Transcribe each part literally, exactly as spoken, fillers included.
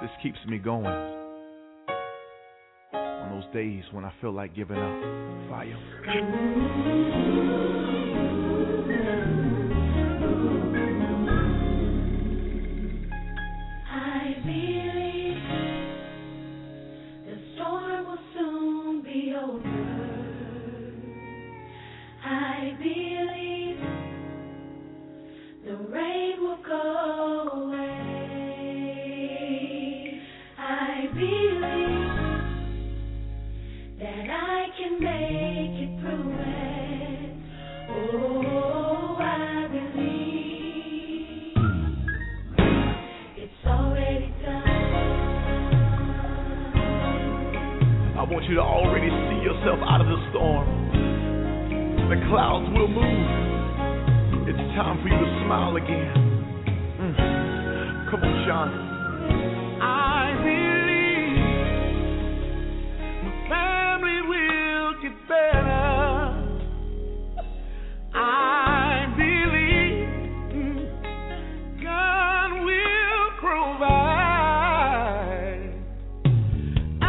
This keeps me going on those days when I feel like giving up. Fire. I believe the storm will soon be over. I believe the rain will go away. I believe that I can make it through it. Oh, I believe it's already done. I want you to already see yourself out of the storm. The clouds will move. It's time for you to smile again. Mm. Come on, Sean. I believe my family will get better. I believe God will provide. I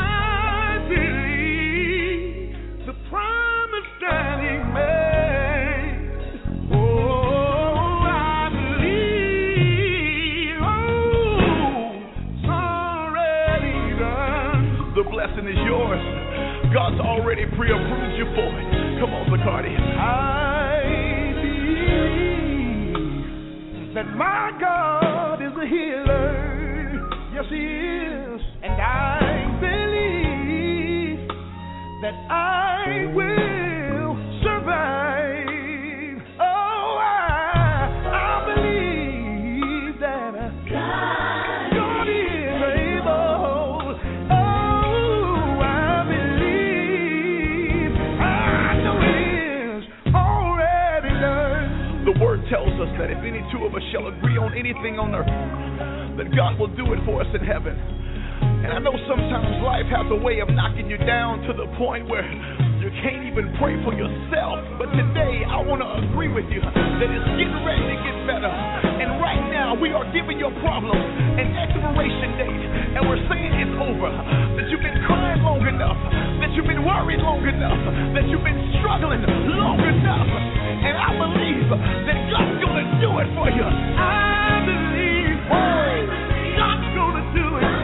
believe the promise that He made. Oh, I believe. Oh, it's already done. The blessing is yours. God's already pre-approved you for it. Come on, Zacardi. I believe that my God is a healer. Yes, He is. And I believe that I will survive. Oh, I, I believe that God, God is able. Oh, I believe. I know it is already done. The word tells us that if any two of us shall agree on anything on earth, that God will do it for us in heaven. And I know sometimes life has a way of knocking you down to the point where you can't even pray for yourself. But today I want to agree with you that it's getting ready to get better. And right now we are giving your problem an expiration date. And we're saying it's over. That you've been crying long enough. That you've been worried long enough. That you've been struggling long enough. And I believe that God's going to do it for you. I believe God's going to do it.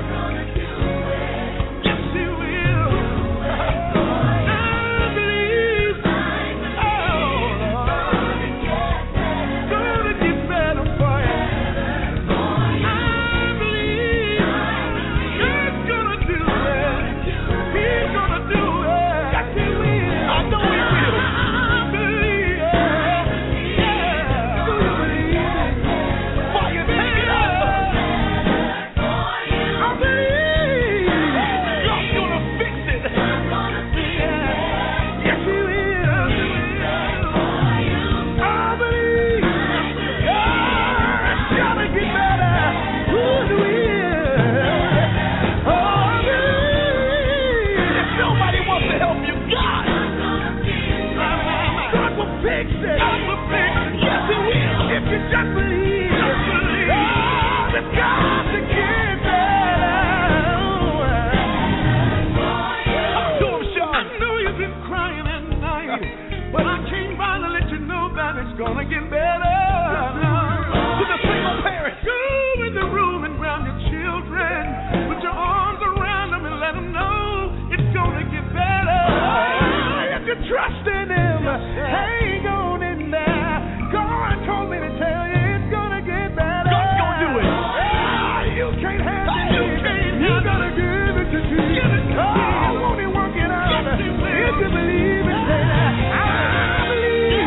Gonna get better. To the single parents, go in the room and grab your children. Put your arms around them and let them know it's gonna get better. If you trust in Him, hang on in there. God told me to tell you it's gonna get better. God's gonna do it. Ah, you can't handle it. You can't. You gotta give it to Jesus. Oh, won't He work it out? Yes, He will. If you believe it, say that. I believe.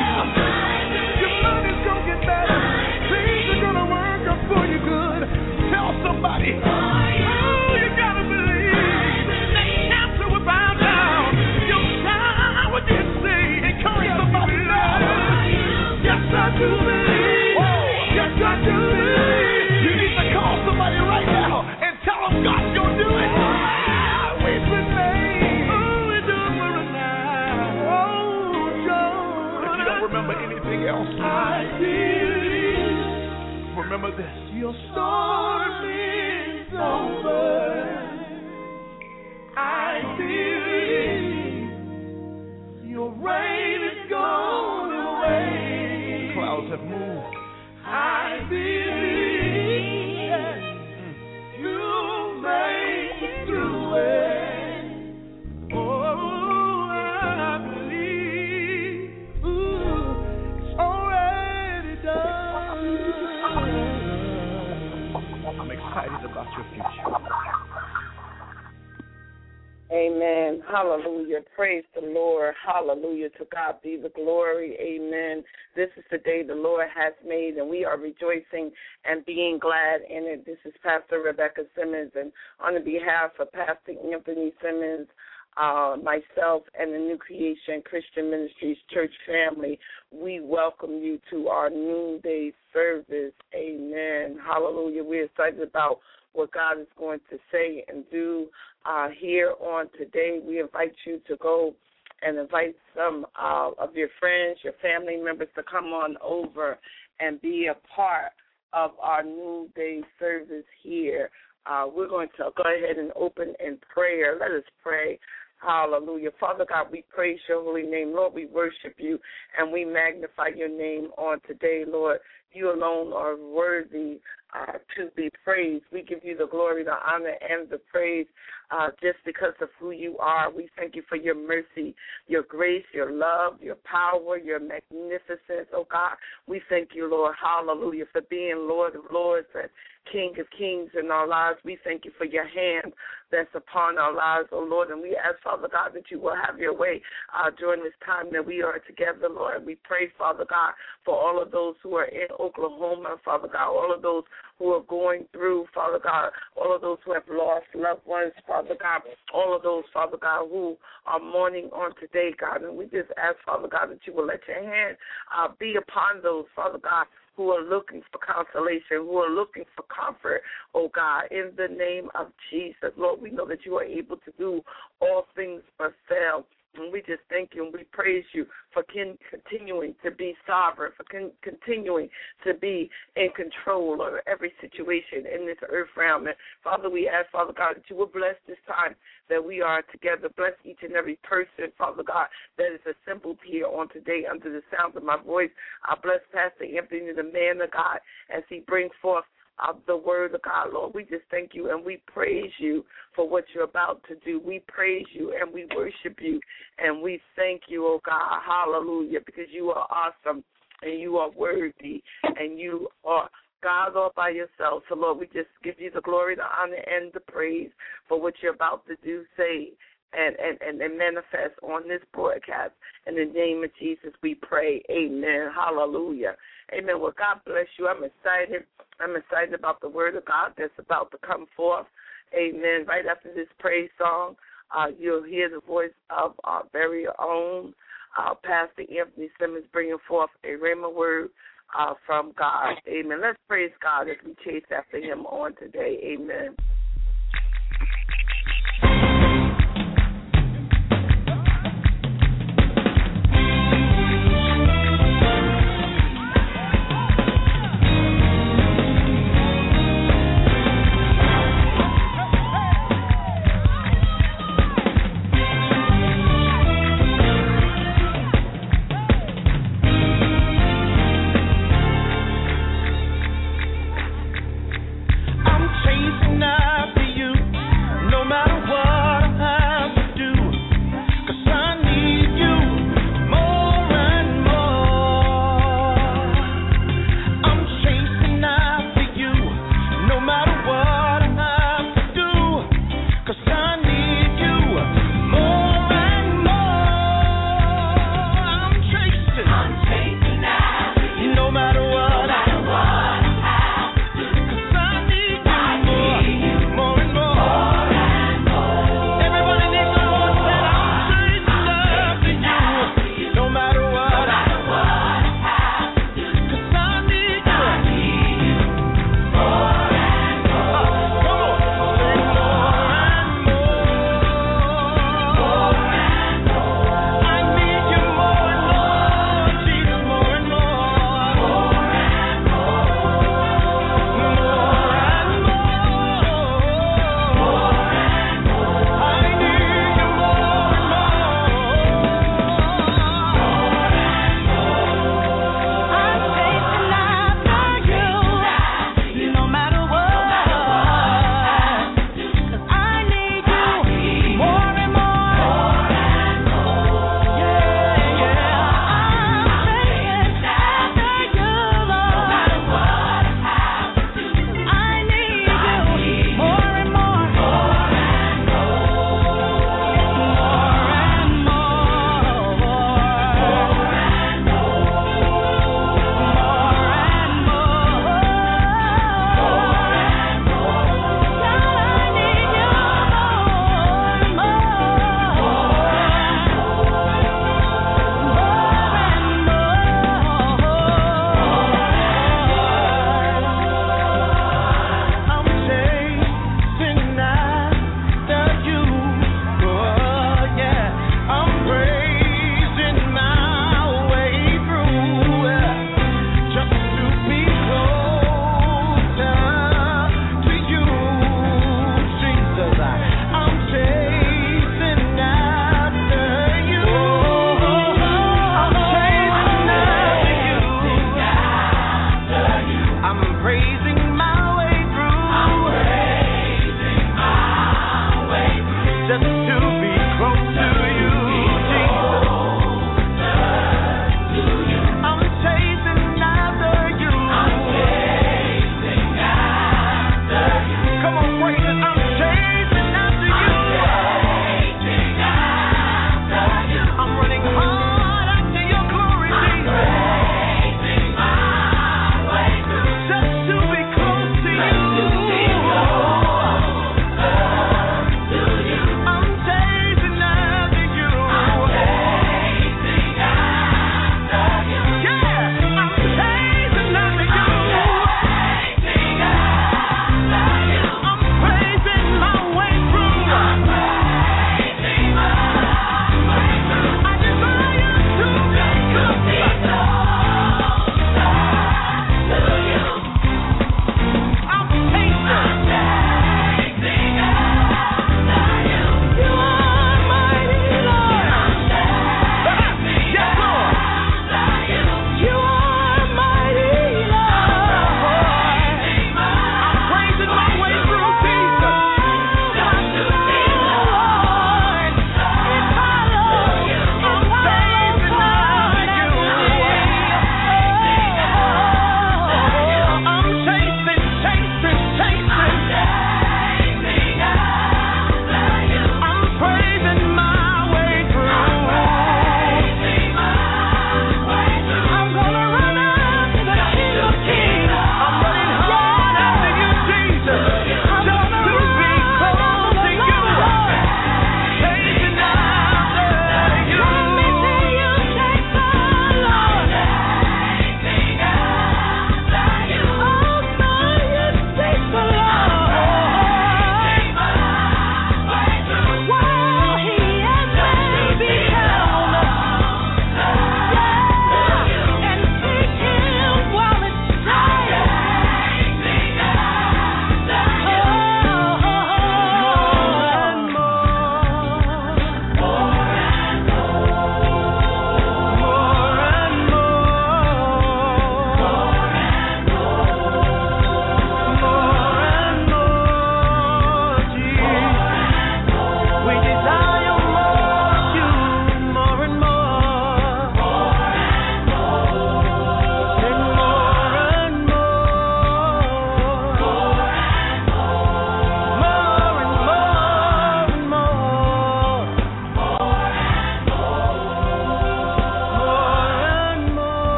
Somebody, oh, you gotta believe that cancer will bow down. Your child will get saved. Encourage somebody now. Yes, I do believe. Yes, I do believe. You need to call somebody right now and tell them God's gonna do it. We've been made. Oh, we do it for a night. Oh, John. If you don't remember anything else, I believe. Remember this. Your storm is I'm excited about your future. Amen. Hallelujah. Praise the Lord. Hallelujah. To God be the glory. Amen. This is the day the Lord has made, and we are rejoicing and being glad in it. This is Pastor Rebecca Simmons, and on the behalf of Pastor Anthony Simmons, uh, myself, and the New Creation Christian Ministries church family, we welcome you to our noonday service. Amen. Hallelujah. We're excited about what God is going to say and do uh, here on today. We invite you to go and invite some uh, of your friends, your family members to come on over and be a part of our noonday service here. Uh, we're going to go ahead and open in prayer. Let us pray. Hallelujah. Father God, we praise your holy name. Lord, we worship you and we magnify your name on today, Lord. You alone are worthy uh, to be praised. We give you the glory, the honor, and the praise uh, just because of who you are. We thank you for your mercy, your grace, your love, your power, your magnificence, oh God. We thank you, Lord, hallelujah, for being Lord of lords and King of kings in our lives. We thank you for your hand that's upon our lives, oh Lord, and we ask, Father God, that you will have your way uh, during this time that we are together, Lord. We pray, Father God, for all of those who are in Oklahoma, Father God, all of those who are going through, Father God, all of those who have lost loved ones, Father God, all of those, Father God, who are mourning on today, God, and we just ask, Father God, that you will let your hand uh, be upon those, Father God, who are looking for consolation, who are looking for comfort, oh God, in the name of Jesus. Lord, we know that you are able to do all things but fail. And we just thank you and we praise you for con- continuing to be sovereign, for con- continuing to be in control of every situation in this earth realm. And Father, we ask, Father God, that you will bless this time that we are together. Bless each and every person, Father God, that is assembled here on today under the sound of my voice. I bless Pastor Anthony, the man of God, as he brings forth of the word of God, Lord. We just thank you and we praise you for what you're about to do. We praise you and we worship you and we thank you, oh God, hallelujah, because you are awesome and you are worthy and you are God all by yourself. So, Lord, we just give you the glory, the honor, and the praise for what you're about to do, say, and, and, and, and manifest on this broadcast. In the name of Jesus, we pray. Amen. Hallelujah. Amen. Well, God bless you. I'm excited. I'm excited about the word of God that's about to come forth. Amen. Right after this praise song, uh, you'll hear the voice of our very own uh, Pastor Anthony Simmons bringing forth a rhema word uh, from God. Amen. Let's praise God as we chase after him on today. Amen. I'm chasing now.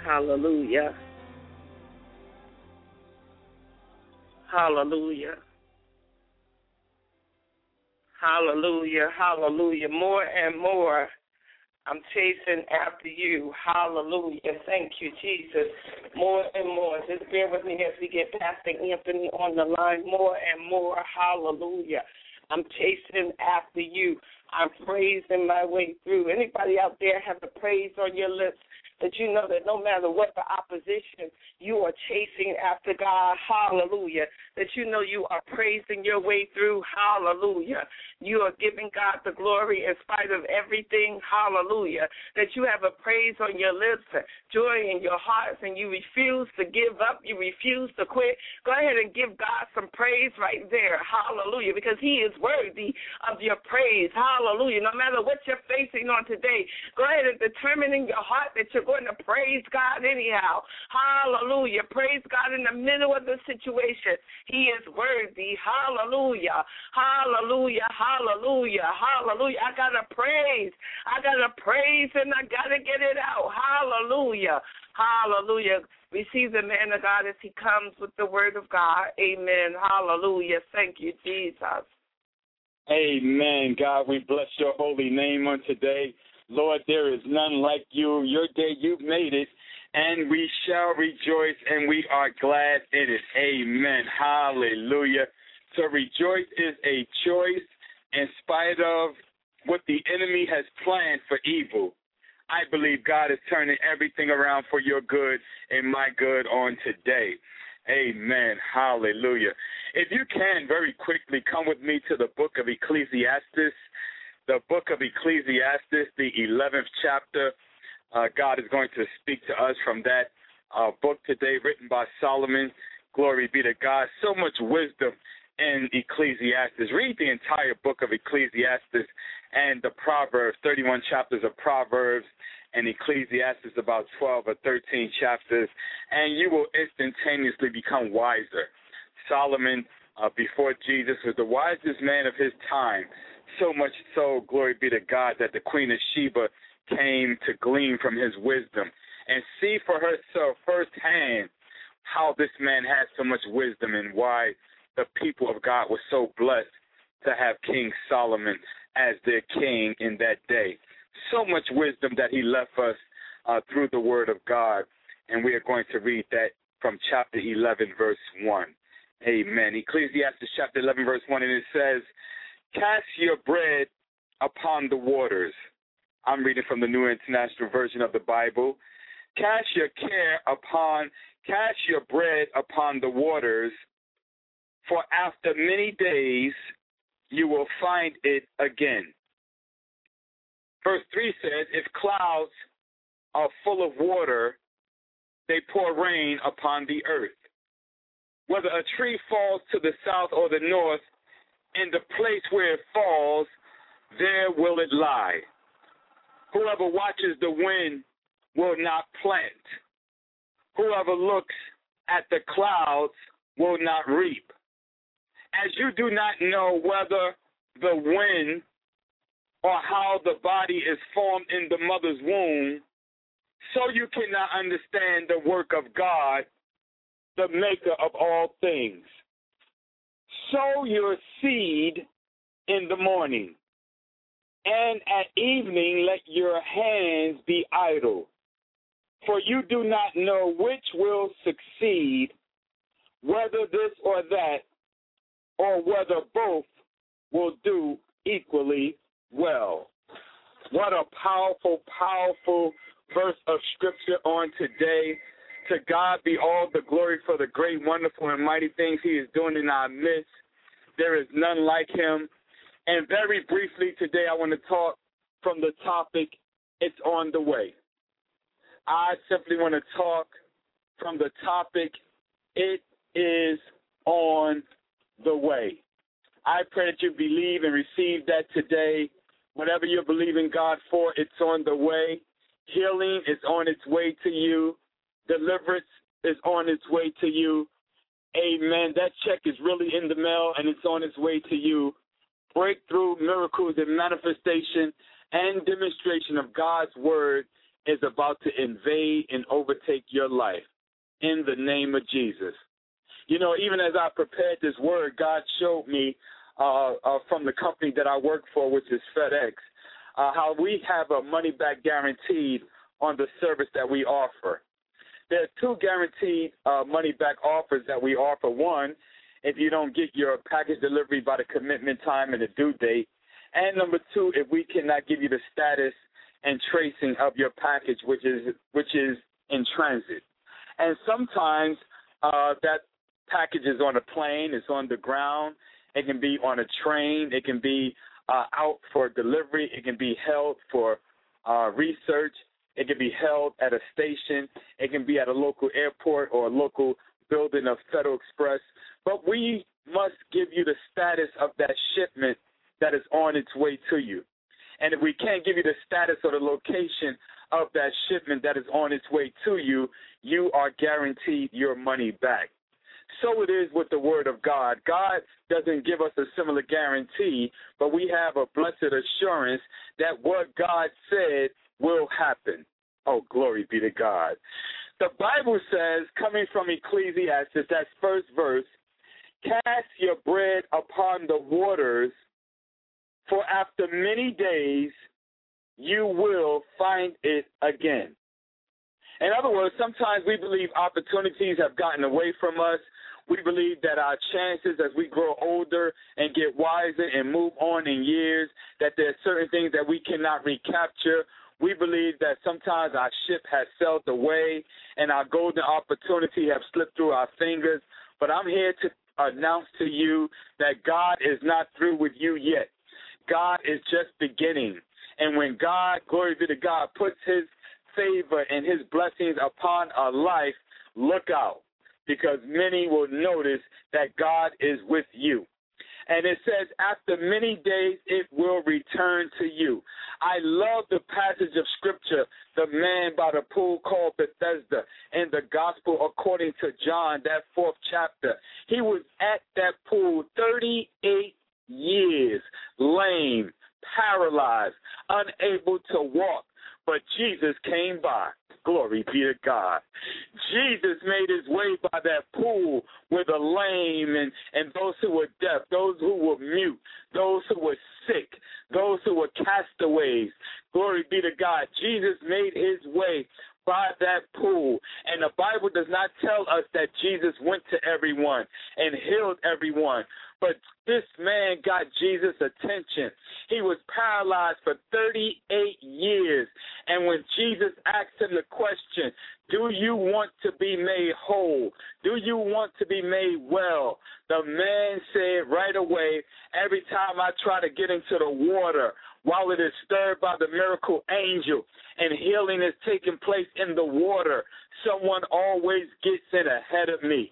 Hallelujah. Hallelujah. Hallelujah. Hallelujah. More and more, I'm chasing after you. Hallelujah. Thank you, Jesus. More and more. Just bear with me as we get Pastor Anthony on the line. More and more. Hallelujah. I'm chasing after you. I'm praising my way through. Anybody out there have the praise on your lips that you know that no matter what the opposition, you are chasing after God. Hallelujah. That you know you are praising your way through. Hallelujah. You are giving God the glory in spite of everything. Hallelujah. That you have a praise on your lips, joy in your hearts, and you refuse to give up. You refuse to quit. Go ahead and give God some praise right there. Hallelujah. Because he is worthy of your praise. Hallelujah. No matter what you're facing on today, go ahead and determine in your heart that you're going to praise God anyhow. Hallelujah. Praise God in the middle of the situation. He is worthy. Hallelujah. Hallelujah. Hallelujah. Hallelujah. I got to praise. I got to praise and I got to get it out. Hallelujah. Hallelujah. Receive the man of God as he comes with the word of God. Amen. Hallelujah. Thank you, Jesus. Amen. God, we bless your holy name on today. Lord, there is none like you. Your day, you've made it, and we shall rejoice, and we are glad in it. Amen. Hallelujah. So rejoice is a choice in spite of what the enemy has planned for evil. I believe God is turning everything around for your good and my good on today. Amen. Hallelujah. If you can, very quickly, come with me to the book of Ecclesiastes. The book of Ecclesiastes, the eleventh chapter. Uh, God is going to speak to us from that uh, book today, written by Solomon. Glory be to God. So much wisdom in Ecclesiastes. Read the entire book of Ecclesiastes and the Proverbs, thirty-one chapters of Proverbs, and Ecclesiastes about twelve or thirteen chapters, and you will instantaneously become wiser. Solomon, uh, before Jesus, was the wisest man of his time. So much so, glory be to God, that the Queen of Sheba came to glean from his wisdom and see for herself firsthand how this man had so much wisdom and why the people of God were so blessed to have King Solomon as their king in that day. So much wisdom that he left us uh, through the word of God, and we are going to read that from chapter eleven, verse one. Amen. Ecclesiastes chapter eleven, verse one, and it says, "Cast your bread upon the waters." I'm reading from the New International Version of the Bible. Cast your care upon, cast your bread upon the waters, for after many days you will find it again. Verse three says, if clouds are full of water, they pour rain upon the earth. Whether a tree falls to the south or the north, in the place where it falls, there will it lie. Whoever watches the wind will not plant. Whoever looks at the clouds will not reap. As you do not know whether the wind or how the body is formed in the mother's womb, so you cannot understand the work of God, the maker of all things. Sow your seed in the morning, and at evening let your hands be idle. For you do not know which will succeed, whether this or that, or whether both will do equally well. What a powerful, powerful verse of Scripture on today. To God be all the glory for the great, wonderful, and mighty things he is doing in our midst. There is none like him. And very briefly today, I want to talk from the topic, it's on the way. I simply want to talk from the topic, it is on the way. I pray that you believe and receive that today. Whatever you're believing God for, it's on the way. Healing is on its way to you. Deliverance is on its way to you. Amen. That check is really in the mail, and it's on its way to you. Breakthrough, miracles, and manifestation and demonstration of God's word is about to invade and overtake your life in the name of Jesus. You know, even as I prepared this word, God showed me uh, uh, from the company that I work for, which is FedEx, uh, how we have a money-back guaranteed on the service that we offer. There are two guaranteed uh, money-back offers that we offer. One, if you don't get your package delivery by the commitment time and the due date. And number two, if we cannot give you the status and tracing of your package, which is which is in transit. And sometimes uh, that package is on a plane, it's on the ground, it can be on a train, it can be uh, out for delivery, it can be held for uh, research, it can be held at a station, it can be at a local airport or a local building of Federal Express. But we must give you the status of that shipment that is on its way to you. And if we can't give you the status or the location of that shipment that is on its way to you, you are guaranteed your money back. So it is with the word of God. God doesn't give us a similar guarantee, but we have a blessed assurance that what God said will happen. Oh, glory be to God. The Bible says, coming from Ecclesiastes, that first verse, cast your bread upon the waters, for after many days you will find it again. In other words, sometimes we believe opportunities have gotten away from us. We believe that our chances as we grow older and get wiser and move on in years, that there are certain things that we cannot recapture. We believe that sometimes our ship has sailed away and our golden opportunity have slipped through our fingers. But I'm here to announce to you that God is not through with you yet. God is just beginning. And when God, glory be to God, puts his favor and his blessings upon our life, look out, because many will notice that God is with you. And it says, after many days, it will return to you. I love the passage of Scripture, the man by the pool called Bethesda, in the Gospel according to John, that fourth chapter. He was at that pool thirty-eight years, lame, paralyzed, unable to walk. But Jesus came by. Glory be to God. Jesus made his way by that pool with the lame and, and those who were deaf, those who were mute, those who were sick, those who were castaways. Glory be to God. Jesus made his way by that pool. And the Bible does not tell us that Jesus went to everyone and healed everyone. But this man got Jesus' attention. He was paralyzed for thirty-eight years. And when Jesus asked him the question, do you want to be made whole? Do you want to be made well? The man said right away, every time I try to get into the water, while it is stirred by the miracle angel and healing is taking place in the water, someone always gets in ahead of me.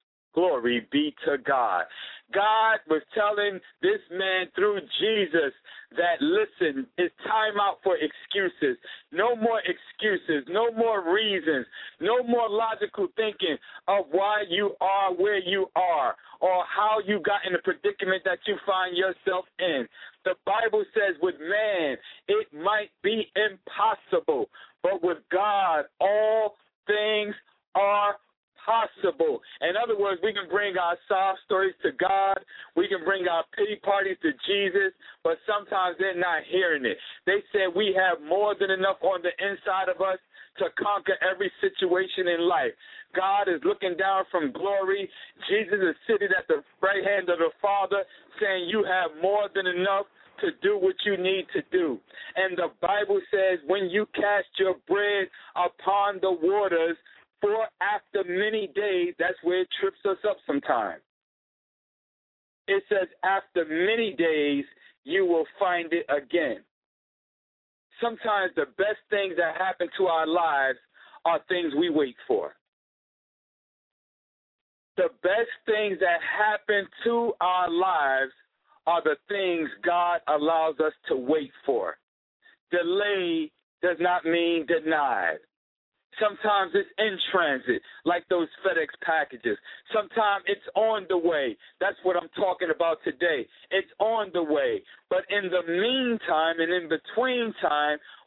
Glory be to God. God was telling this man through Jesus that, listen, it's time out for excuses. No more excuses. No more reasons. No more logical thinking of why you are where you are or how you got in the predicament that you find yourself in. The Bible says with man, it might be impossible, but with God, all things are possible. In other words, we can bring our sob stories to God. We can bring our pity parties to Jesus, but sometimes they're not hearing it. They said we have more than enough on the inside of us to conquer every situation in life. God is looking down from glory. Jesus is sitting at the right hand of the Father saying you have more than enough to do what you need to do. And the Bible says when you cast your bread upon the waters, for after many days, that's where it trips us up sometimes. It says after many days, you will find it again. Sometimes the best things that happen to our lives are things we wait for. The best things that happen to our lives are the things God allows us to wait for. Delay does not mean denied. Sometimes it's in transit, like those FedEx packages. Sometimes it's on the way. That's what I'm talking about today. It's on the way. But in the meantime and in between time,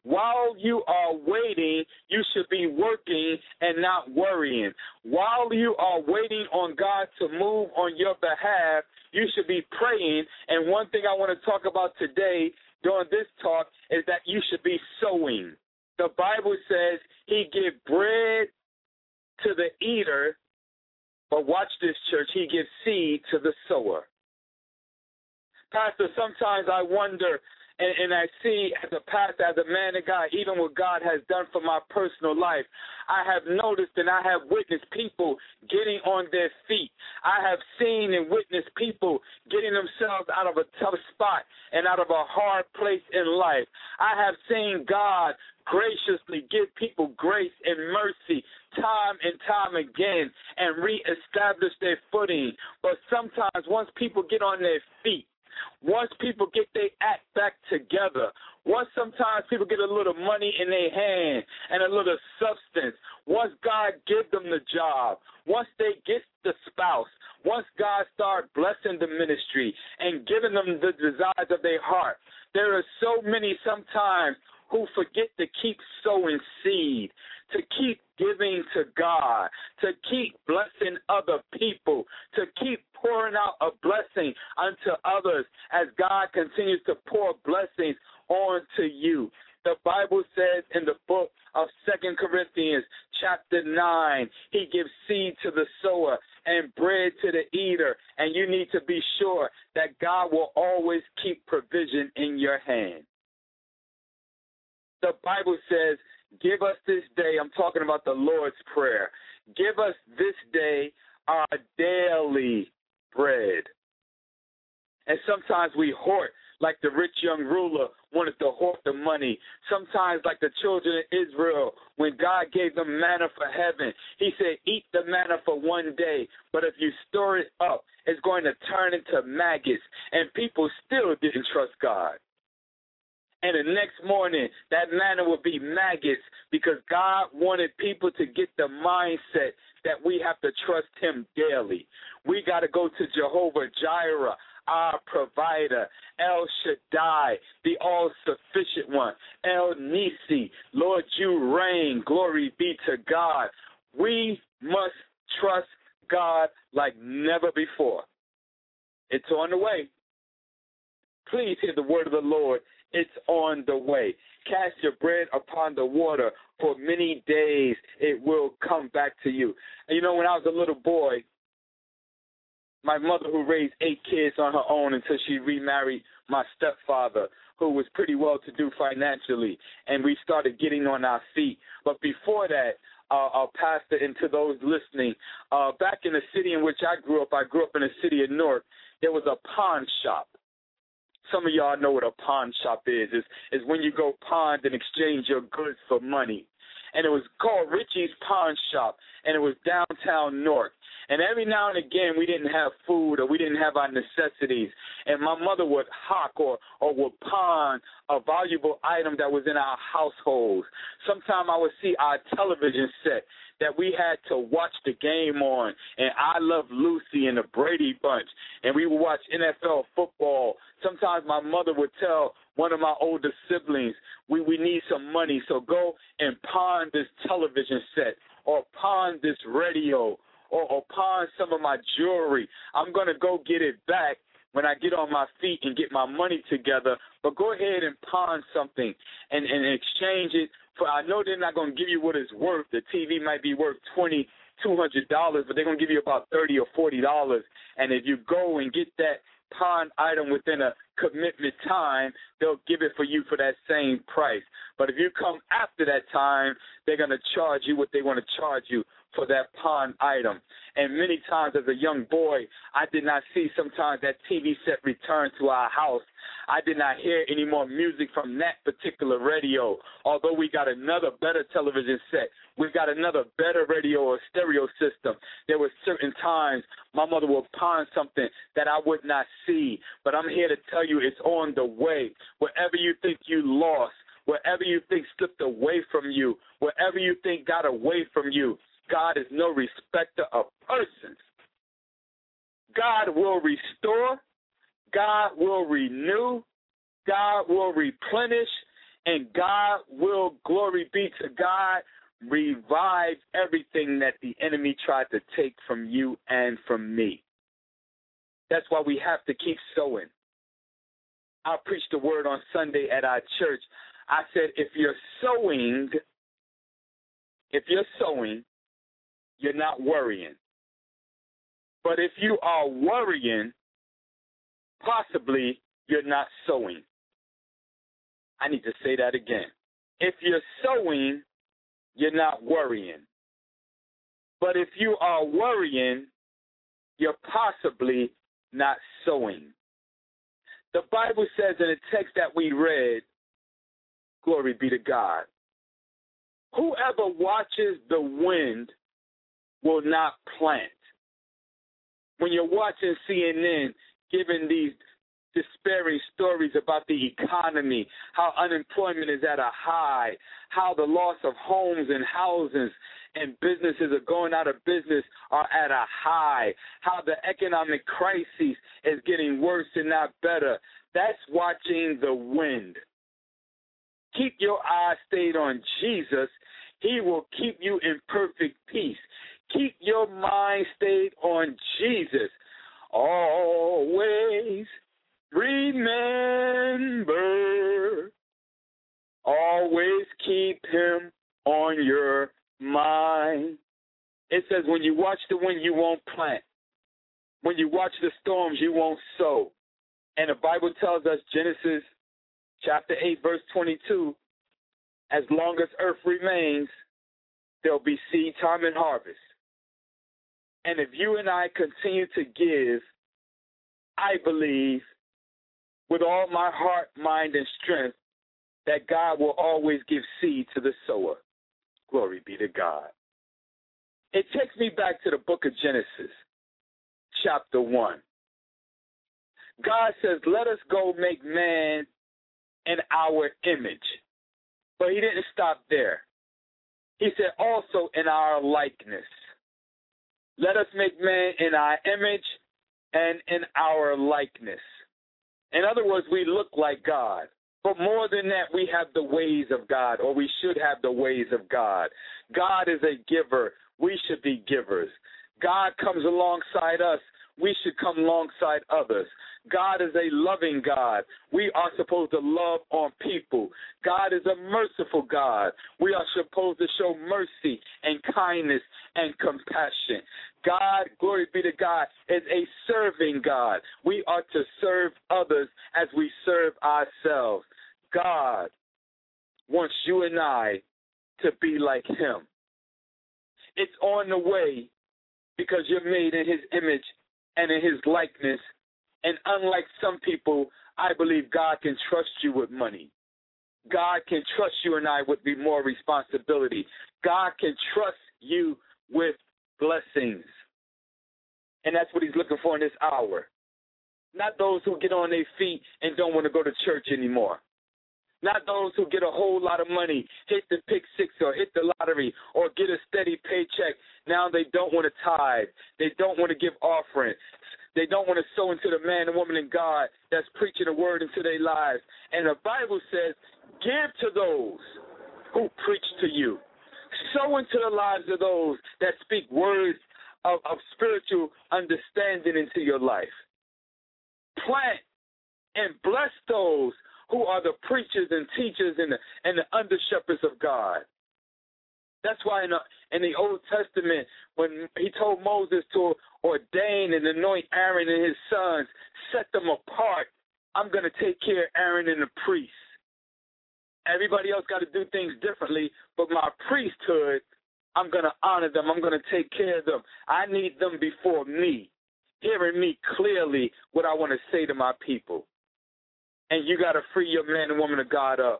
While you are waiting, you should be working and not worrying. While you are waiting on God to move on your behalf, you should be praying. And one thing I want to talk about today during this talk is that you should be sowing. The Bible says he gives bread to the eater, but watch this, church, he gives seed to the sower. Pastor, sometimes I wonder, and, and I see as a pastor, as a man of God, even what God has done for my personal life, I have noticed and I have witnessed people getting on their feet. I have seen and witnessed people getting themselves out of a tough spot and out of a hard place in life. I have seen God graciously give people grace and mercy time and time again and reestablish their footing. But sometimes once people get on their feet, once people get their act back together, once sometimes people get a little money in their hand and a little substance, once God gives them the job, once they get the spouse, once God starts blessing the ministry and giving them the desires of their heart, there are so many sometimes who forget to keep sowing seed, to keep giving to God, to keep blessing other people, to keep pouring out a blessing unto others as God continues to pour blessings on to you. The Bible says in the book of Second Corinthians chapter nine, he gives seed to the sower and bread to the eater, and you need to be sure that God will always keep provision in your hand. The Bible says, give us this day, I'm talking about the Lord's Prayer, give us this day our daily bread. And sometimes we hoard, like the rich young ruler wanted to hoard the money. Sometimes like the children of Israel, when God gave them manna for heaven, he said, eat the manna for one day, but if you store it up, it's going to turn into maggots. And people still didn't trust God. And the next morning, that manna would be maggots because God wanted people to get the mindset that we have to trust him daily. We got to go to Jehovah Jireh, our provider, El Shaddai, the all-sufficient one, El Nisi, Lord, you reign, glory be to God. We must trust God like never before. It's on the way. Please hear the word of the Lord. It's on the way. Cast your bread upon the water. For many days it will come back to you. And you know, when I was a little boy, my mother, who raised eight kids on her own until she remarried my stepfather, who was pretty well-to-do financially, and we started getting on our feet. But before that, uh, I'll pass it into those listening. Uh, back in the city in which I grew up, I grew up in the city of Newark, there was a pawn shop. Some of y'all know what a pawn shop is. It's, it's when you go pawn and exchange your goods for money. And it was called Richie's Pawn Shop, and it was downtown Newark. And every now and again, we didn't have food or we didn't have our necessities. And my mother would hawk or, or would pawn a valuable item that was in our household. Sometimes I would see our television set that we had to watch the game on, and I Love Lucy and the Brady Bunch, and we would watch N F L football. Sometimes my mother would tell one of my older siblings, we, we need some money, so go and pawn this television set or pawn this radio or, or pawn some of my jewelry. I'm going to go get it back when I get on my feet and get my money together, but go ahead and pawn something and, and exchange it. For I know they're not going to give you what it's worth. The T V might be worth twenty dollars, two hundred dollars, but they're going to give you about thirty dollars or forty dollars. And if you go and get that pawn item within a commitment time, they'll give it for you for that same price. But if you come after that time, they're going to charge you what they want to charge you for that pawn item. And many times as a young boy, I did not see sometimes that T V set return to our house. I did not hear any more music from that particular radio, although we got another better television set. We got another better radio or stereo system. There were certain times my mother would pawn something that I would not see. But I'm here to tell you it's on the way. Wherever you think you lost, wherever you think slipped away from you, wherever you think got away from you, God is no respecter of persons. God will restore. God will renew. God will replenish. And God will, glory be to God, revive everything that the enemy tried to take from you and from me. That's why we have to keep sowing. I preached the word on Sunday at our church. I said, if you're sowing, if you're sowing, you're not worrying. But if you are worrying, possibly you're not sowing. I need to say that again. If you're sowing, you're not worrying. But if you are worrying, you're possibly not sowing. The Bible says in the text that we read, glory be to God, whoever watches the wind will not plant. When you're watching C N N giving these despairing stories about the economy, how unemployment is at a high, how the loss of homes and houses and businesses are going out of business are at a high, how the economic crisis is getting worse and not better. That's watching the wind. Keep your eyes stayed on Jesus. He will keep you in perfect peace. Keep your mind stayed on Jesus. Always remember, always keep him on your mind. It says when you watch the wind, you won't plant. When you watch the storms, you won't sow. And the Bible tells us, Genesis chapter eight, verse twenty-two, as long as earth remains, there'll be seed time and harvest. And if you and I continue to give, I believe with all my heart, mind, and strength that God will always give seed to the sower. Glory be to God. It takes me back to the book of Genesis, chapter one. God says, let us go make man in our image. But he didn't stop there. He said, also in our likeness. Let us make man in our image and in our likeness. In other words, we look like God. But more than that, we have the ways of God, or we should have the ways of God. God is a giver. We should be givers. God comes alongside us. We should come alongside others. God is a loving God. We are supposed to love on people. God is a merciful God. We are supposed to show mercy and kindness and compassion. God, glory be to God, is a serving God. We are to serve others as we serve ourselves. God wants you and I to be like him. It's on the way because you're made in his image and in his likeness. And unlike some people, I believe God can trust you with money. God can trust you and I with more responsibility. God can trust you with blessings. And that's what he's looking for in this hour. Not those who get on their feet and don't want to go to church anymore. Not those who get a whole lot of money, hit the pick six or hit the lottery or get a steady paycheck. Now they don't want to tithe. They don't want to give offerings. They don't want to sow into the man and woman in God that's preaching the word into their lives. And the Bible says, give to those who preach to you. Sow into the lives of those that speak words of, of spiritual understanding into your life. Plant and bless those who are the preachers and teachers and the, and the under-shepherds of God. That's why in the, in the Old Testament, when he told Moses to ordain and anoint Aaron and his sons, set them apart, I'm going to take care of Aaron and the priests. Everybody else got to do things differently, but my priesthood, I'm going to honor them. I'm going to take care of them. I need them before me, hearing me clearly what I want to say to my people. And you got to free your man and woman of God up.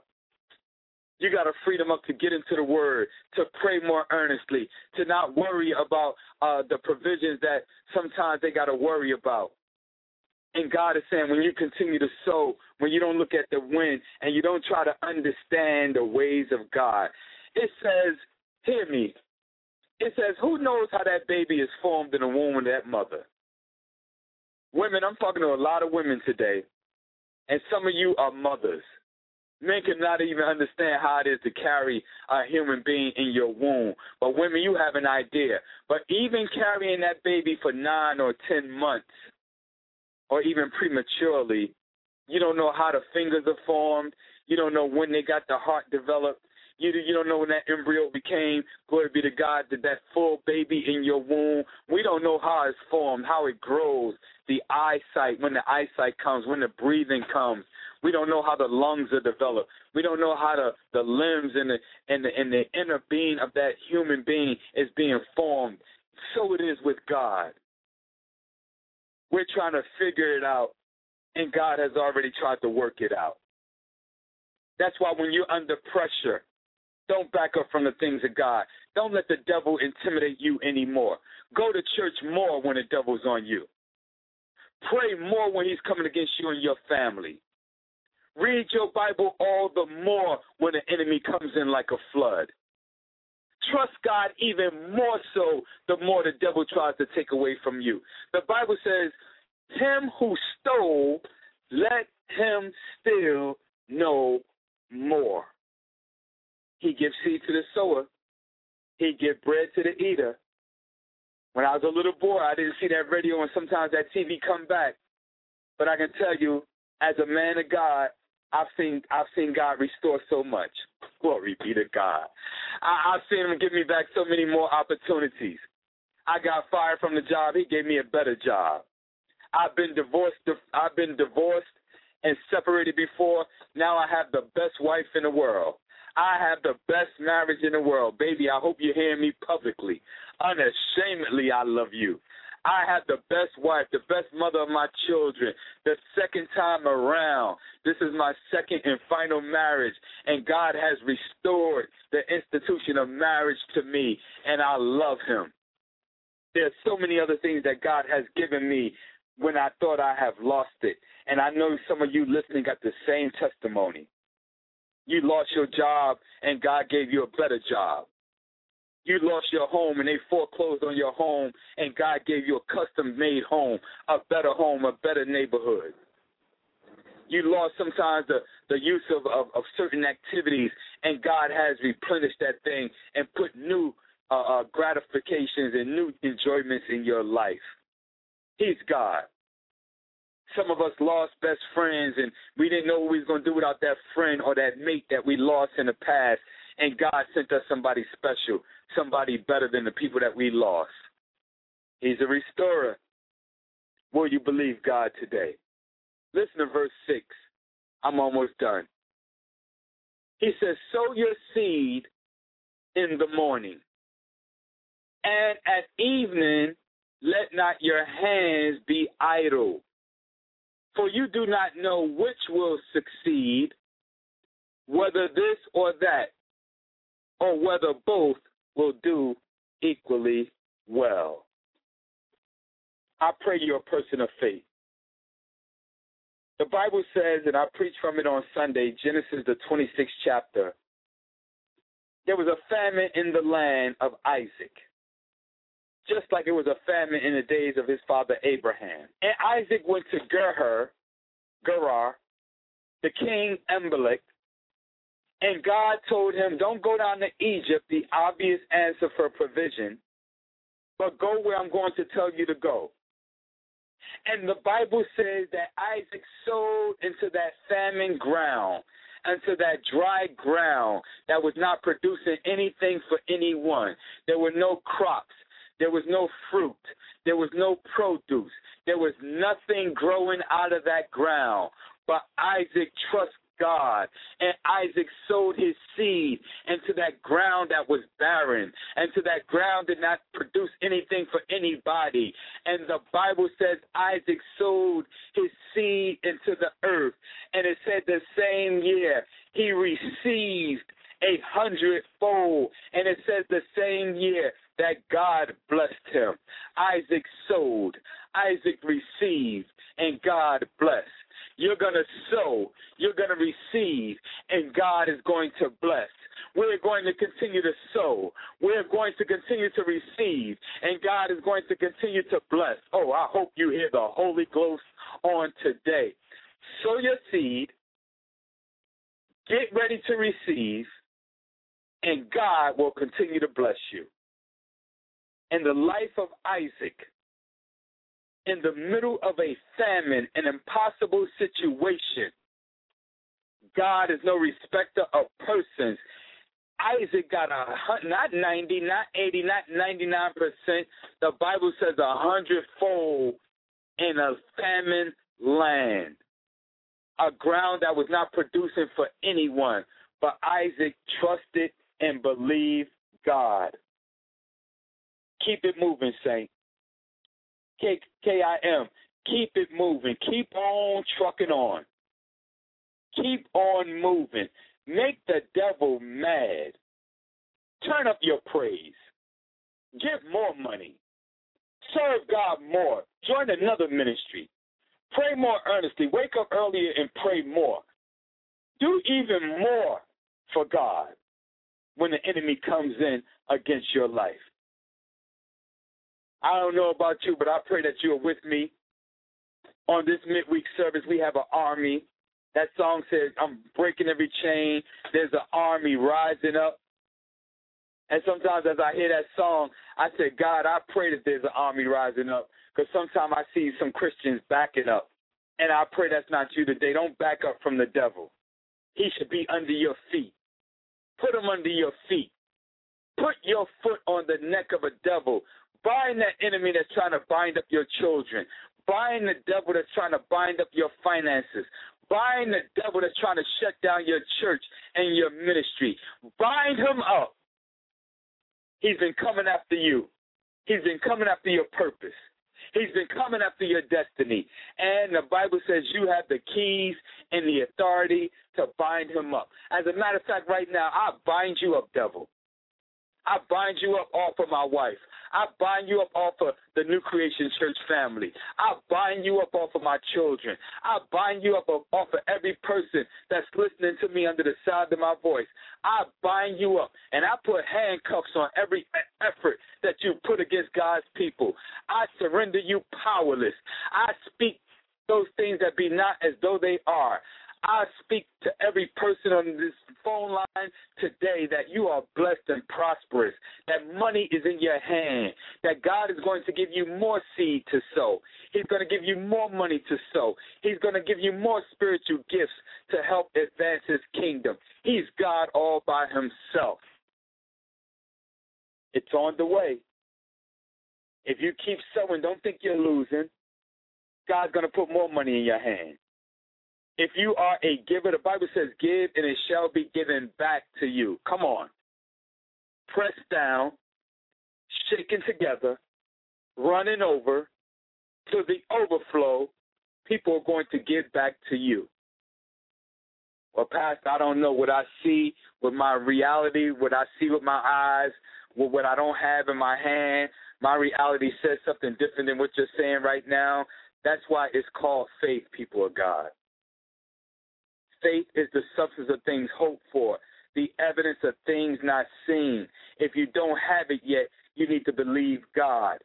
You got to free them up to get into the word, to pray more earnestly, to not worry about uh, the provisions that sometimes they got to worry about. And God is saying when you continue to sow, when you don't look at the wind and you don't try to understand the ways of God, it says, hear me, it says, who knows how that baby is formed in the womb of that mother? Women, I'm talking to a lot of women today, and some of you are mothers. Men cannot even understand how it is to carry a human being in your womb. But women, you have an idea. But even carrying that baby for nine or ten months, or even prematurely, you don't know how the fingers are formed. You don't know when they got the heart developed. You, you don't know when that embryo became, glory be to God, that, that full baby in your womb. We don't know how it's formed, how it grows, the eyesight, when the eyesight comes, when the breathing comes. We don't know how the lungs are developed. We don't know how the, the limbs and the, and, the, and the inner being of that human being is being formed. So it is with God. We're trying to figure it out, and God has already tried to work it out. That's why when you're under pressure, don't back up from the things of God. Don't let the devil intimidate you anymore. Go to church more when the devil's on you. Pray more when he's coming against you and your family. Read your Bible all the more when the enemy comes in like a flood. Trust God even more so the more the devil tries to take away from you. The Bible says, him who stole, let him steal no more. He gives seed to the sower. He gives bread to the eater. When I was a little boy, I didn't see that radio and sometimes that T V come back. But I can tell you, as a man of God, I've seen I've seen God restore so much. Glory be to God. I, I've seen him give me back so many more opportunities. I got fired from the job. He gave me a better job. I've been divorced. I've been divorced and separated before. Now I have the best wife in the world. I have the best marriage in the world. Baby, I hope you're hearing me publicly. Unashamedly, I love you. I have the best wife, the best mother of my children, the second time around. This is my second and final marriage, and God has restored the institution of marriage to me, and I love him. There's so many other things that God has given me when I thought I have lost it, and I know some of you listening got the same testimony. You lost your job, and God gave you a better job. You lost your home, and they foreclosed on your home, and God gave you a custom-made home, a better home, a better neighborhood. You lost sometimes the, the use of, of, of certain activities, and God has replenished that thing and put new uh, uh, gratifications and new enjoyments in your life. He's God. Some of us lost best friends, and we didn't know what we was going to do without that friend or that mate that we lost in the past, and God sent us somebody special, somebody better than the people that we lost. He's a restorer. Will you believe God today? Listen to verse six. I'm almost done. He says, sow your seed in the morning, and at evening let not your hands be idle. For you do not know which will succeed, whether this or that, or whether both will do equally well. I pray you're a person of faith. The Bible says, and I preach from it on Sunday, Genesis the twenty-sixth chapter, there was a famine in the land of Isaac, just like it was a famine in the days of his father Abraham. And Isaac went to Gerar, Gerar, the king Abimelech, and God told him, don't go down to Egypt, the obvious answer for provision, but go where I'm going to tell you to go. And the Bible says that Isaac sowed into that famine ground, into that dry ground that was not producing anything for anyone. There were no crops. There was no fruit. There was no produce. There was nothing growing out of that ground. But Isaac trusted God, and Isaac sowed his seed into that ground that was barren, and to that ground did not produce anything for anybody. And the Bible says Isaac sowed his seed into the earth, and it said the same year he received a hundredfold, and it says the same year that God blessed him. Isaac sowed, Isaac received, and God blessed. You're going to sow, you're going to receive, and God is going to bless. We're going to continue to sow. We're going to continue to receive, and God is going to continue to bless. Oh, I hope you hear the Holy Ghost on today. Sow your seed, Get ready to receive, and God will continue to bless you. In the life of Isaac, in the middle of a famine, an impossible situation, God is no respecter of persons. Isaac got a not ninety, not eighty, not ninety-nine percent. The Bible says a hundredfold in a famine land, a ground that was not producing for anyone. But Isaac trusted and believed God. Keep it moving, saint. K I M. Keep it moving. Keep on trucking on. Keep on moving. Make the devil mad. Turn up your praise. Give more money. Serve God more. Join another ministry. Pray more earnestly. Wake up earlier and pray more. Do even more for God when the enemy comes in against your life. I don't know about you, but I pray that you are with me. On this midweek service, we have an army. That song says, I'm breaking every chain. There's an army rising up. And sometimes as I hear that song, I say, God, I pray that there's an army rising up, because sometimes I see some Christians backing up. And I pray that's not you today. Don't back up from the devil. He should be under your feet. Put him under your feet. Put your foot on the neck of a devil. Bind that enemy that's trying to bind up your children. Bind the devil that's trying to bind up your finances. Bind the devil that's trying to shut down your church and your ministry. Bind him up. He's been coming after you. He's been coming after your purpose. He's been coming after your destiny. And the Bible says you have the keys and the authority to bind him up. As a matter of fact, right now, I bind you up, devil. I bind you up off of my wife. I bind you up off of the New Creation Church family. I bind you up off of my children. I bind you up off of every person that's listening to me under the sound of my voice. I bind you up, and I put handcuffs on every effort that you put against God's people. I surrender you powerless. I speak those things that be not as though they are. I speak to every person on this phone line today that you are blessed and prosperous, that money is in your hand, that God is going to give you more seed to sow. He's going to give you more money to sow. He's going to give you more spiritual gifts to help advance his kingdom. He's God all by himself. It's on the way. If you keep sowing, don't think you're losing. God's going to put more money in your hand. If you are a giver, the Bible says, give and it shall be given back to you. Come on. Pressed down, shaken together, running over, to the overflow, people are going to give back to you. Well, Pastor, I don't know what I see with my reality, what I see with my eyes, with what I don't have in my hand. My reality says something different than what you're saying right now. That's why it's called faith, people of God. Faith is the substance of things hoped for, the evidence of things not seen. If you don't have it yet, you need to believe God.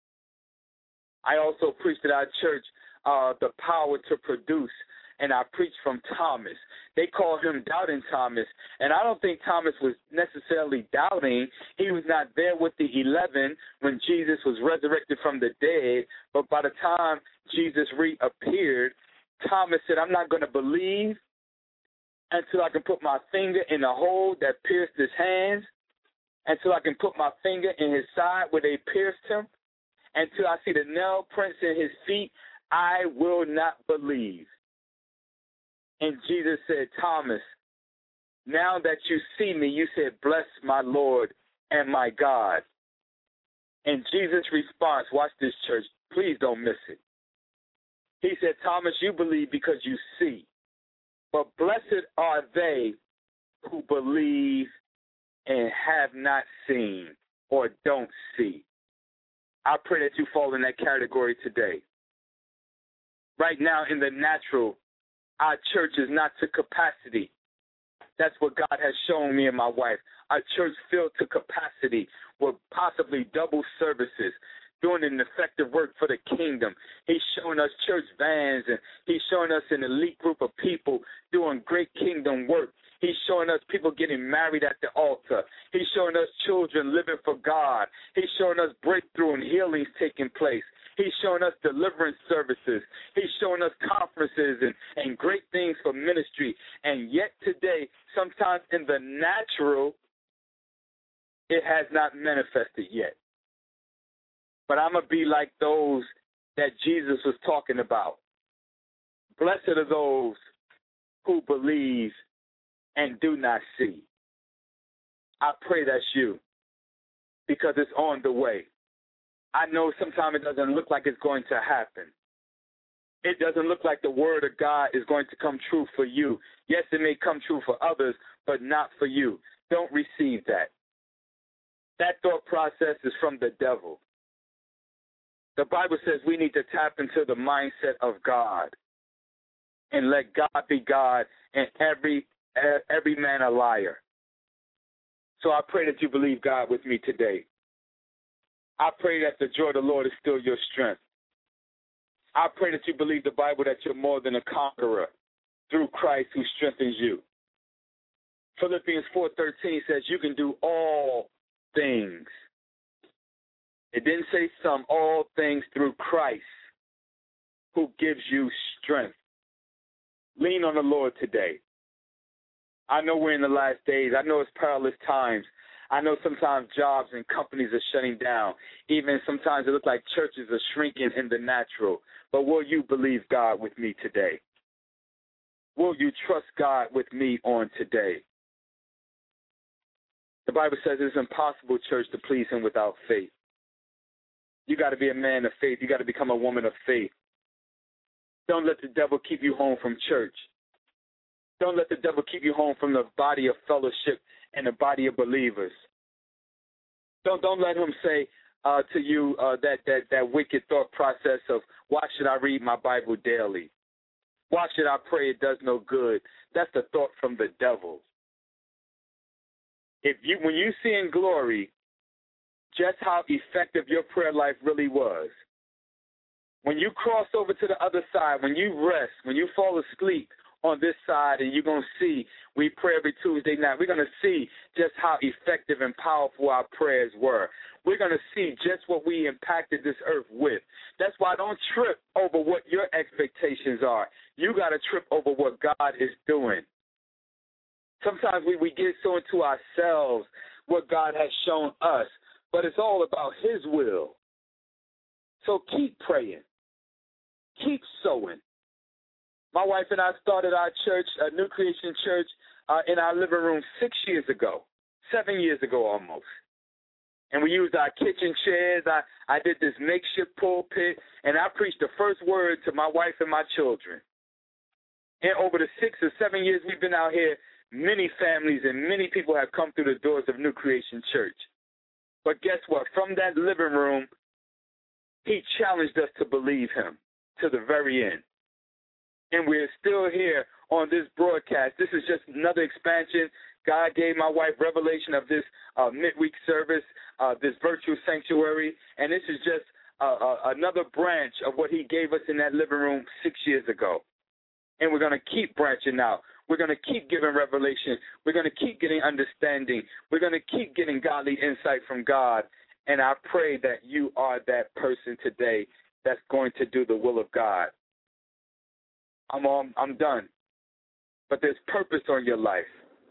I also preached at our church uh, the power to produce, and I preached from Thomas. They call him Doubting Thomas, and I don't think Thomas was necessarily doubting. He was not there with the eleven when Jesus was resurrected from the dead, but by the time Jesus reappeared, Thomas said, I'm not going to believe until I can put my finger in the hole that pierced his hands, until I can put my finger in his side where they pierced him, until I see the nail prints in his feet, I will not believe. And Jesus said, Thomas, now that you see me, you said, bless my Lord and my God. And Jesus' response, watch this, church, please don't miss it. He said, Thomas, you believe because you see. But blessed are they who believe and have not seen or don't see. I pray that you fall in that category today. Right now in the natural, our church is not to capacity. That's what God has shown me and my wife. Our church filled to capacity with possibly double services, doing an effective work for the kingdom. He's showing us church vans, and he's showing us an elite group of people doing great kingdom work. He's showing us people getting married at the altar. He's showing us children living for God. He's showing us breakthrough and healings taking place. He's showing us deliverance services. He's showing us conferences and, and great things for ministry. And yet today, sometimes in the natural, it has not manifested yet. But I'm going to be like those that Jesus was talking about. Blessed are those who believe and do not see. I pray that's you, because it's on the way. I know sometimes it doesn't look like it's going to happen. It doesn't look like the word of God is going to come true for you. Yes, it may come true for others, but not for you. Don't receive that. That thought process is from the devil. The Bible says we need to tap into the mindset of God and let God be God and every every man a liar. So I pray that you believe God with me today. I pray that the joy of the Lord is still your strength. I pray that you believe the Bible that you're more than a conqueror through Christ who strengthens you. Philippians four thirteen says you can do all things. It didn't say some, all things through Christ who gives you strength. Lean on the Lord today. I know we're in the last days. I know it's perilous times. I know sometimes jobs and companies are shutting down. Even sometimes it looks like churches are shrinking in the natural. But will you believe God with me today? Will you trust God with me on today? The Bible says it's impossible, church, to please him without faith. You got to be a man of faith. You got to become a woman of faith. Don't let the devil keep you home from church. Don't let the devil keep you home from the body of fellowship and the body of believers. Don't don't let him say uh, to you uh, that, that, that wicked thought process of why should I read my Bible daily? Why should I pray? It does no good. That's the thought from the devil. If you when you see in glory just how effective your prayer life really was, when you cross over to the other side, when you rest, when you fall asleep on this side, and you're going to see, we pray every Tuesday night, we're going to see just how effective and powerful our prayers were. We're going to see just what we impacted this earth with. That's why don't trip over what your expectations are. You got to trip over what God is doing. Sometimes we, we get so into ourselves, what God has shown us, but it's all about his will. So keep praying. Keep sowing. My wife and I started our church, uh, New Creation Church, uh, in our living room six years ago, seven years ago almost. And we used our kitchen chairs. I, I did this makeshift pulpit, and I preached the first word to my wife and my children. And over the six or seven years we've been out here, many families and many people have come through the doors of New Creation Church. But guess what? From that living room, he challenged us to believe him to the very end. And we're still here on this broadcast. This is just another expansion. God gave my wife revelation of this uh, midweek service, uh, this virtual sanctuary, and this is just uh, uh, another branch of what he gave us in that living room six years ago. And we're going to keep branching out. We're going to keep giving revelation. We're going to keep getting understanding. We're going to keep getting godly insight from God. And I pray that you are that person today that's going to do the will of God. I'm on, I'm done. But there's purpose on your life.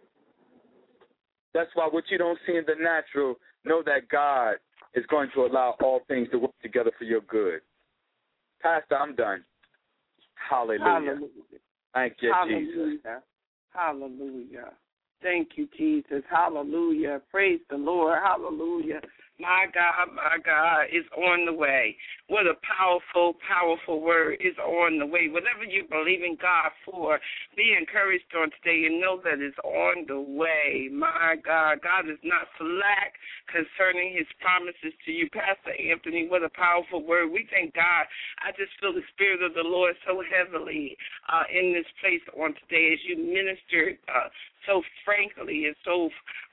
That's why what you don't see in the natural, know that God is going to allow all things to work together for your good. Pastor, I'm done. Hallelujah. Hallelujah. Thank you, Hallelujah. Jesus. Hallelujah. Thank you, Jesus. Hallelujah. Praise the Lord. Hallelujah. My God, my God, is on the way. What a powerful, powerful word is on the way. Whatever you believe in God for, be encouraged on today and know that it's on the way. My God, God is not slack concerning his promises to you. Pastor Anthony, what a powerful word. We thank God. I just feel the Spirit of the Lord so heavily uh, in this place on today as you ministered uh, so frankly and so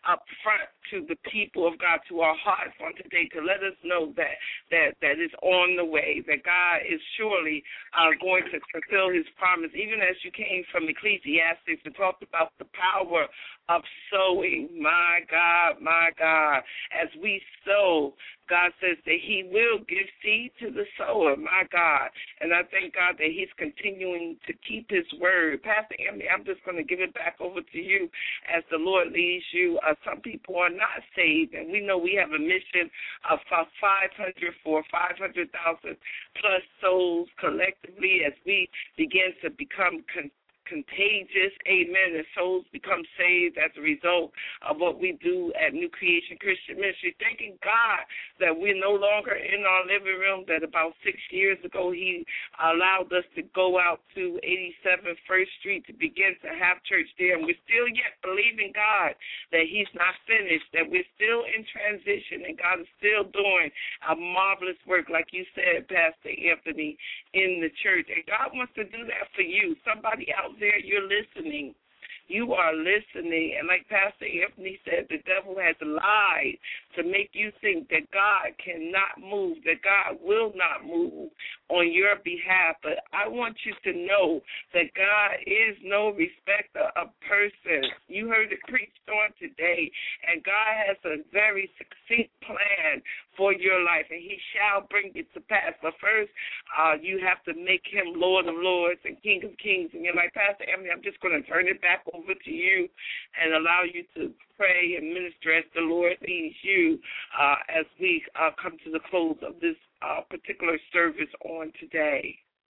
up front to the people of God, to our hearts on today, to let us know that that that is on the way, that God is surely uh, going to fulfill his promise. Even as you came from Ecclesiastes and talked about the power of sowing, my God, my God, as we sow, God says that he will give seed to the sower, my God. And I thank God that he's continuing to keep his word. Pastor Emily, I'm just going to give it back over to you as the Lord leads you. Uh, some people are not saved, and we know we have a mission of five hundred for five hundred thousand plus souls collectively as we begin to become con- contagious, amen, and souls become saved as a result of what we do at New Creation Christian Ministry. Thanking God that we're no longer in our living room, that about six years ago he allowed us to go out to eighty-seven First Street to begin to have church there, and we're still yet believing God that he's not finished, that we're still in transition, and God is still doing a marvelous work, like you said, Pastor Anthony, in the church. And God wants to do that for you. Somebody out there, you're listening. You are listening. And like Pastor Anthony said, the devil has lied to make you think that God cannot move, that God will not move on your behalf. But I want you to know that God is no respecter of persons. You heard it preached on today, and God has a very succinct plan for your life, and he shall bring it to pass. But first, uh, you have to make him Lord of Lords and King of Kings. And you're like, Pastor Emily, I'm just going to turn it back over to you and allow you to pray and minister as the Lord leads you uh, as we uh, come to the close of this uh, particular service on today.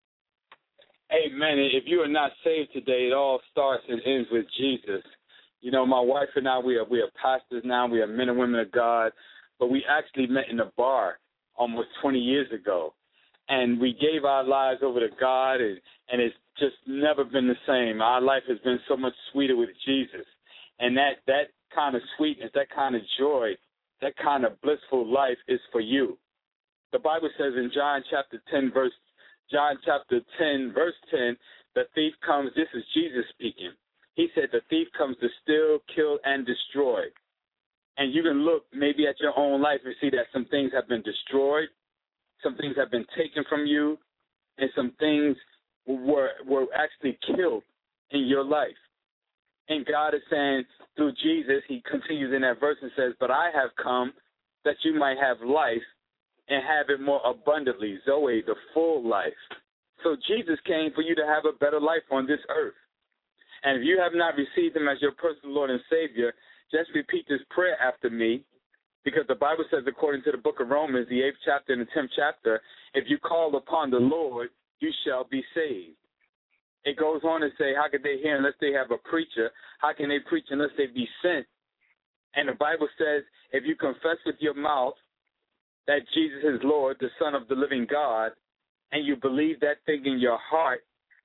Amen. If you are not saved today, it all starts and ends with Jesus. You know, my wife and I, we are we are pastors now. We are men and women of God. But we actually met in a bar almost twenty years ago. And we gave our lives over to God, and, and it's just never been the same. Our life has been so much sweeter with Jesus. And that, that kind of sweetness, that kind of joy, that kind of blissful life is for you. The Bible says in John chapter ten, verse John chapter ten, verse ten, the thief comes, this is Jesus speaking. He said the thief comes to steal, kill, and destroy. And you can look maybe at your own life and see that some things have been destroyed, some things have been taken from you, and some things were were actually killed in your life. And God is saying through Jesus, he continues in that verse and says, but I have come that you might have life and have it more abundantly, Zoe, the full life. So Jesus came for you to have a better life on this earth. And if you have not received him as your personal Lord and Savior, just repeat this prayer after me, because the Bible says, according to the book of Romans, the eighth chapter and the tenth chapter, if you call upon the Lord, you shall be saved. It goes on to say, how could they hear unless they have a preacher? How can they preach unless they be sent? And the Bible says, if you confess with your mouth that Jesus is Lord, the Son of the living God, and you believe that thing in your heart,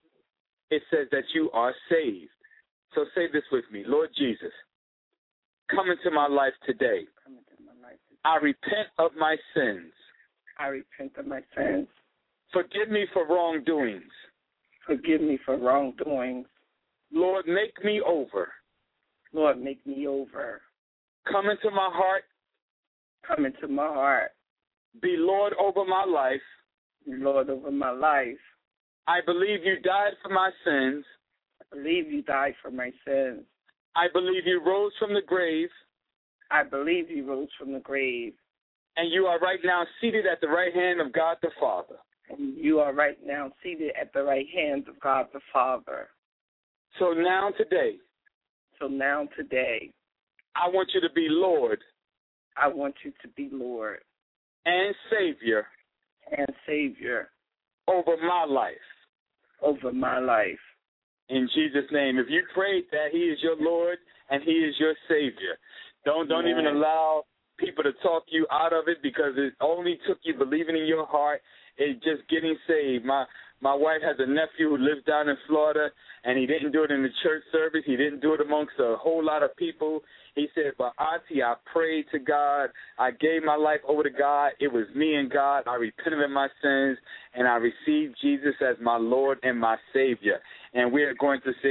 it says that you are saved. So say this with me. Lord Jesus, come into my life today. Come into my life today. I repent of my sins. I repent of my sins. Forgive me for wrongdoings. Forgive me for wrongdoings. Lord, make me over. Lord, make me over. Come into my heart. Come into my heart. Be Lord over my life. Be Lord over my life. I believe you died for my sins. I believe you died for my sins. I believe you rose from the grave. I believe you rose from the grave. And you are right now seated at the right hand of God the Father. And you are right now seated at the right hand of God the Father. So now today. So now today. I want you to be Lord. I want you to be Lord. And Savior. And Savior. Over my life. Over my life. In Jesus' name. If you prayed that he is your Lord and he is your Savior, don't don't Amen. even allow people to talk you out of it, because it only took you believing in your heart and just getting saved. My my wife has a nephew who lives down in Florida, and he didn't do it in the church service. He didn't do it amongst a whole lot of people. He said, but Auntie, I prayed to God. I gave my life over to God. It was me and God. I repented of my sins, and I received Jesus as my Lord and my Savior. And we are going to say,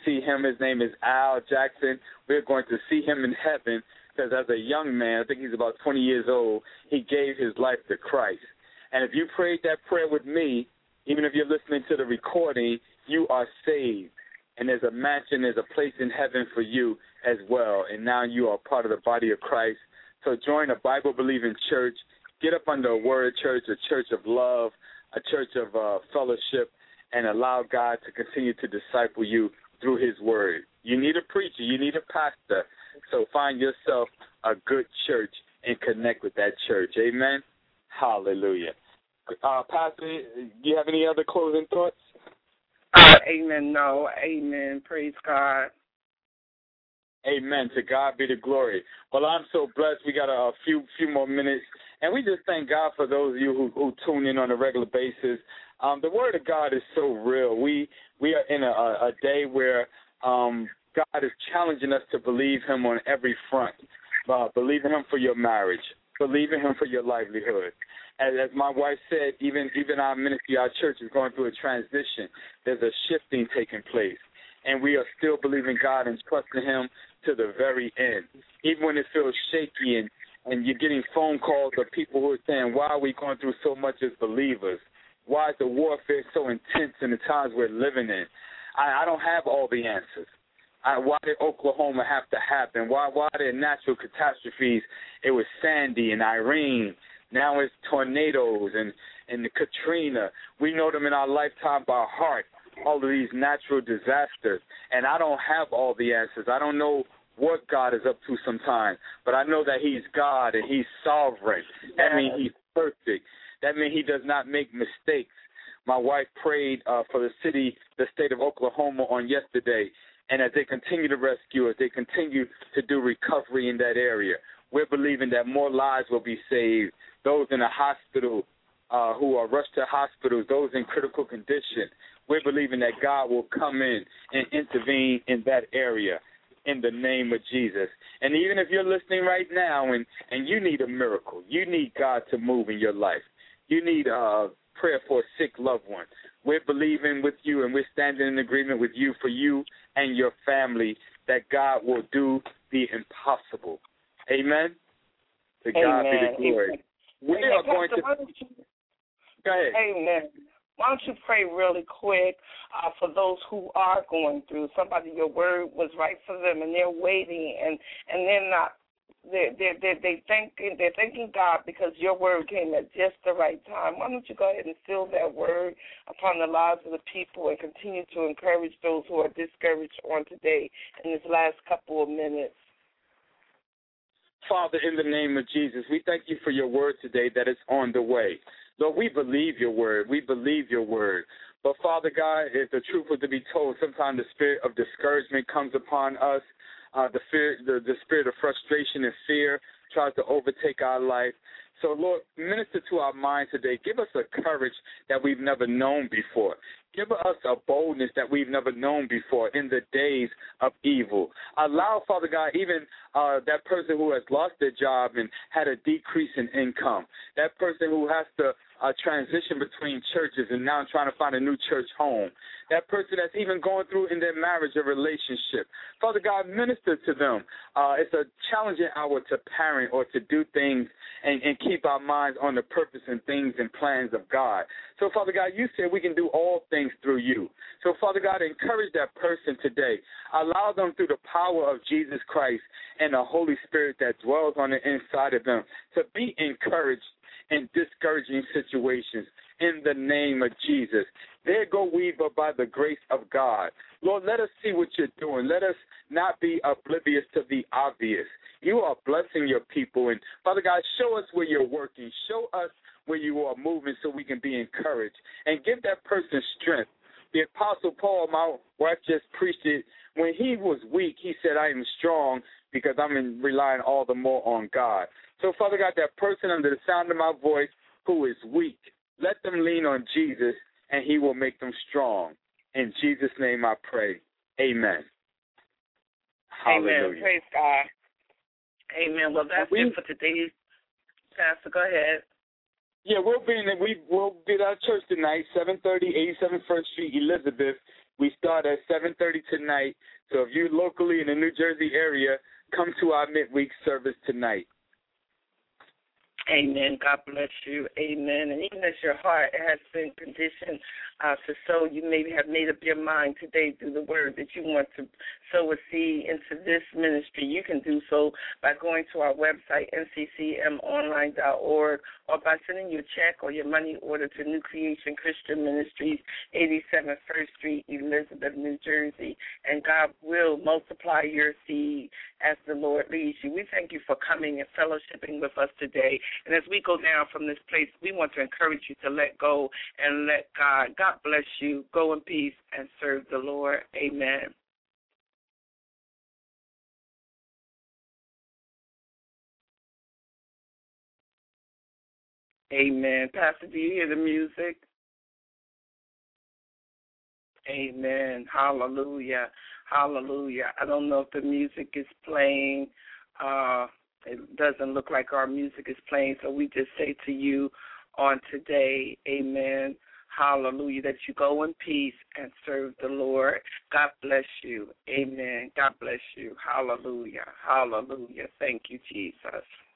see him. His name is Al Jackson. We're going to see him in heaven because as a young man, I think he's about twenty years old, he gave his life to Christ. And if you prayed that prayer with me, even if you're listening to the recording, you are saved. And there's a mansion, there's a place in heaven for you as well. And now you are part of the body of Christ. So join a Bible-believing church. Get up under a word church, a church of love, a church of uh, fellowship, and allow God to continue to disciple you through his word. You need a preacher. You need a pastor. So find yourself a good church and connect with that church. Amen? Hallelujah. Uh, Pastor, do you have any other closing thoughts? Uh, amen. No. Amen. Praise God. Amen. To God be the glory. Well, I'm so blessed. We got a, a few few more minutes. And we just thank God for those of you who, who tune in on a regular basis. Um, the Word of God is so real. We we are in a, a day where um, God is challenging us to believe him on every front. Uh, believe in him for your marriage. Believe in him for your livelihood. As, as my wife said, even even our ministry, our church is going through a transition. There's a shifting taking place. And we are still believing God and trusting him to the very end. Even when it feels shaky and, and you're getting phone calls of people who are saying, why are we going through so much as believers? Why is the warfare so intense in the times we're living in? I, I don't have all the answers. I, why did Oklahoma have to happen? Why why are there natural catastrophes? It was Sandy and Irene. Now it's tornadoes and, and the Katrina. We know them in our lifetime by heart, all of these natural disasters. And I don't have all the answers. I don't know what God is up to sometimes, but I know that he's God and he's sovereign. That means he's perfect. That means he does not make mistakes. My wife prayed uh, for the city, the state of Oklahoma on yesterday, and as they continue to rescue, as they continue to do recovery in that area, we're believing that more lives will be saved. Those in a hospital uh, who are rushed to hospitals, those in critical condition, we're believing that God will come in and intervene in that area in the name of Jesus. And even if you're listening right now and, and you need a miracle, you need God to move in your life, you need a prayer for a sick loved one, we're believing with you and we're standing in agreement with you for you and your family that God will do the impossible. Amen? To God Amen. be the glory. Amen. We Amen. are going Pastor, to... you... Go ahead. Amen. Why don't you pray really quick uh, for those who are going through? Somebody, your word was right for them, and they're waiting, and, and they're not. They're they they they thanking they're thanking God because your word came at just the right time. Why don't you go ahead and seal that word upon the lives of the people and continue to encourage those who are discouraged on today in this last couple of minutes. Father, in the name of Jesus, we thank you for your word today that is on the way. Lord, we believe your word. We believe your word. But, Father God, if the truth was to be told, sometimes the spirit of discouragement comes upon us. Uh, the, fear, the, the spirit of frustration and fear tries to overtake our life. So, Lord, minister to our minds today. Give us a courage that we've never known before. Give us a boldness that we've never known before in the days of evil. Allow, Father God, even uh, that person who has lost their job and had a decrease in income, that person who has to uh, transition between churches and now trying to find a new church home, that person that's even going through in their marriage or relationship. Father God, minister to them. Uh, it's a challenging hour to parent or to do things and, and keep our minds on the purpose and things and plans of God. So, Father God, you said we can do all things through you. So, Father God, encourage that person today. Allow them through the power of Jesus Christ and the Holy Spirit that dwells on the inside of them to be encouraged in discouraging situations in the name of Jesus. There go we, but by the grace of God. Lord, let us see what you're doing. Let us not be oblivious to the obvious. You are blessing your people. And, Father God, show us where you're working. Show us where you are moving so we can be encouraged. And give that person strength. The Apostle Paul, my wife just preached it, when he was weak, he said, I am strong because I'm relying all the more on God. So, Father God, that person under the sound of my voice who is weak, let them lean on Jesus, and he will make them strong. In Jesus' name I pray. Amen. Hallelujah. Amen. Praise God. Amen. Well, that's we, it for today. Pastor, go ahead. Yeah, we'll be in the, we will be at our church tonight, seven thirty, eighty-seven First Street, Elizabeth. We start at seven thirty tonight. So if you're locally in the New Jersey area, come to our midweek service tonight. Amen. God bless you. Amen. And even as your heart has been conditioned uh, to sow, you maybe have made up your mind today through the word that you want to sow a seed into this ministry. You can do so by going to our website, N C C M online dot org, or by sending your check or your money order to New Creation Christian Ministries, eighty-seven First Street, Elizabeth, New Jersey. And God will multiply your seed as the Lord leads you. We thank you for coming and fellowshipping with us today. And as we go down from this place, we want to encourage you to let go and let God. God bless you. Go in peace and serve the Lord. Amen. Amen. Pastor, do you hear the music? Amen. Hallelujah. Hallelujah. I don't know if the music is playing. Uh, it doesn't look like our music is playing, so we just say to you on today, amen, hallelujah, that you go in peace and serve the Lord. God bless you. Amen. God bless you. Hallelujah. Hallelujah. Thank you, Jesus.